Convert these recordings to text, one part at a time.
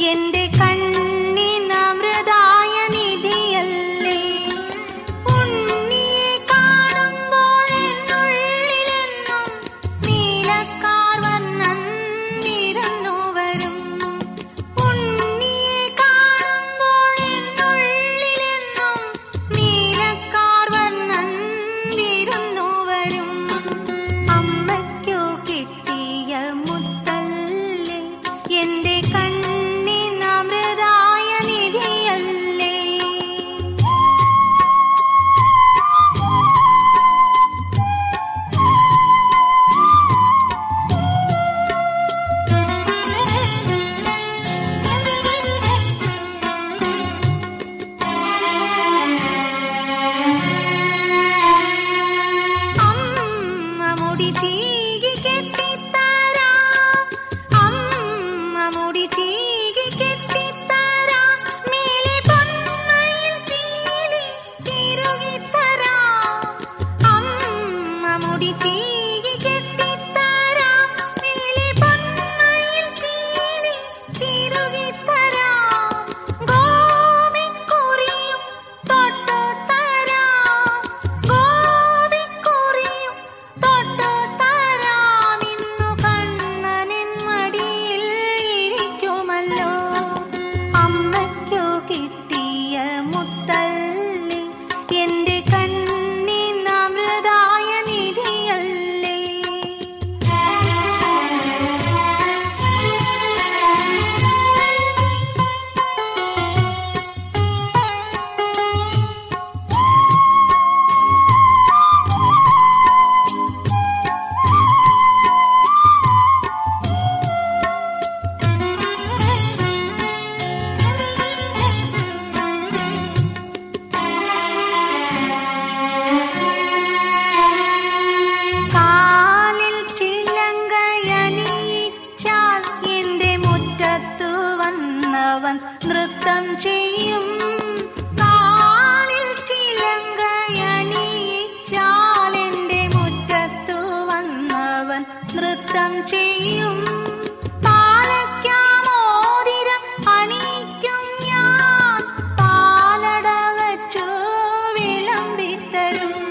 എന്റെ കണ്ണിനമൃതായ നിധിയല്ലേ. ഉണ്ണിയെ കാണുമ്പോൾ എന്നുള്ളിലെന്നും നീലക്കാർവർണ്ണൻ നിരന്നു വരും. ഉണ്ണിയെ കാണുമ്പോൾ എന്നുള്ളിലെന്നും നീലക്കാർവർണ്ണൻ നിരന്നു വരും. അമ്മയ്ക്കു കിട്ടിയ മുത്തല്ലേ എന്റെ കണ്ണിനമൃതായ നിധിയല്ലേ. അമ്മ മുടി ചീകി കെട്ടിത്തരാം, അമ്മ മുടി ചീകി കെട്ടിത്തരാം, മേലെ പൊന്മയിൽ പീലി തിരുകിത്തരാം. അമ്മ മുടി ചീകി കെട്ടിത്തരാം, മേലെ പൊന്മയിൽ പീലി തിരുകിത്തരാം. ഗോപിക്കുറിയും തൊട്ടുതരാം, ഗോപിക്കുറിയും തൊട്ടുതരാം. ഇന്നു കണ്ണനിൻ മടിയിൽ ഇരിക്കുമല്ലോ. അമ്മയ്ക്കു കിട്ടിയ മുത്തല്ലേ എന്റെ കണ്ണിനമൃതായ നിധിയല്ലേ. കാലിൽ ചിലങ്കയണിയിച്ചാൽ എന്റെ മുറ്റത്തു വന്നവൻ നൃത്തം ചെയ്യും. കാലിൽ ചിലങ്കയണിയിച്ചാൽ എന്റെ മുറ്റത്തു വന്നവൻ നൃത്തം ചെയ്യും. പാലയ്ക്കാമോതിരം അണിയിക്കും ഞാൻ, പാലട വച്ചു വിളമ്പിത്തരും.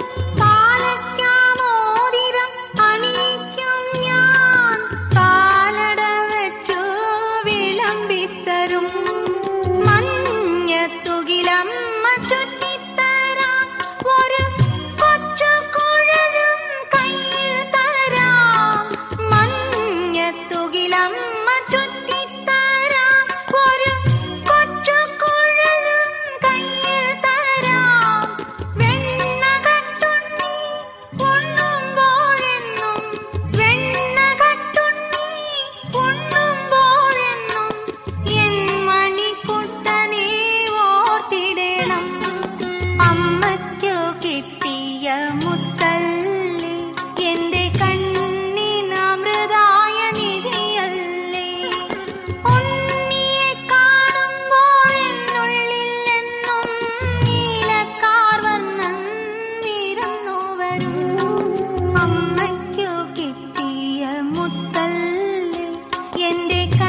പാലയ്ക്കാമോതിരം അണിയിക്കും ഞാൻ, പാലട വച്ചു വിളമ്പിത്തരും. മഞ്ഞത്തുകിലമ്മ ചുറ്റിത്തരാം, ഒരു കൊച്ചു കുഴലും കയ്യിൽ തരാം. മഞ്ഞത്തുകിലമ്മ ചുറ്റിത്തരാം, ഒരു കൊച്ചു കുഴലും കയ്യിൽ തരാം. വെണ്ണ കട്ടുണ്ണി ഉണ്ണുമ്പോഴെന്നും, വെണ്ണ കട്ടുണ്ണി ഉണ്ണുമ്പോഴെന്നും എൻ മണിക്കുട്ടനെ ഓർത്തിടണം. അമ്മയ്ക്കു കിട്ടിയ മുത്തല്ലേ എന്റെ കണ്ണിനമൃതായ നിധിയല്ലേ. ഉണ്ണിയെ കാണുമ്പോൾ എന്നുള്ളിലെന്നും നീലക്കാർവർണ്ണൻ നിരന്നു വരും. അമ്മയ്ക്കു കിട്ടിയ മുത്തല്ലേ എന്റെ